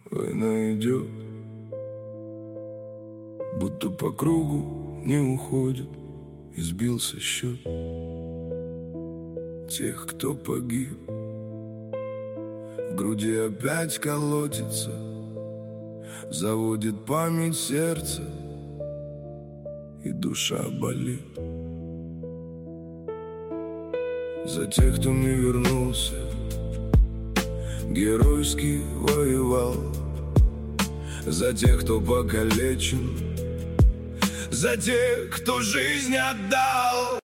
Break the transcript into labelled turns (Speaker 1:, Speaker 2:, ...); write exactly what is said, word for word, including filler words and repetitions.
Speaker 1: Война идет, будто по кругу не уходит, и сбился счет тех, кто погиб. В груди опять колотится, заводит память сердца, и душа болит. За тех, кто не вернулся, геройски воевал. За тех, кто покалечен, за тех, кто жизнь отдал.